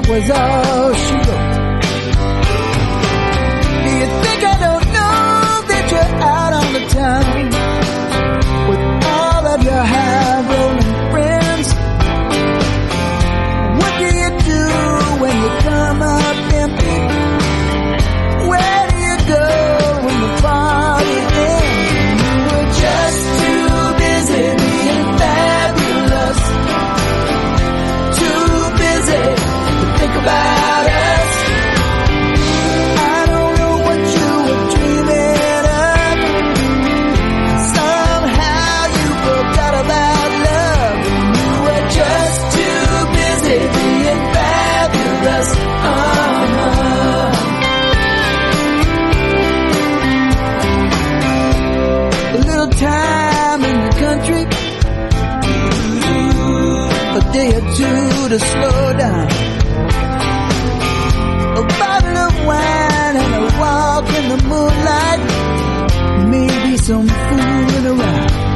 was all she wrote. Do you think I don't know that you're out on the town with all of your high-rolling friends? What do you do when you come up empty? Where do you go when the party ends? You were just too busy being fabulous, too busy to think about us. I don't know what you were dreaming of. Somehow you forgot about love. You were just too busy being fabulous. A little time in the country, a day or two to slow down, a bottle of wine and a walk in the moonlight, maybe some fooling around.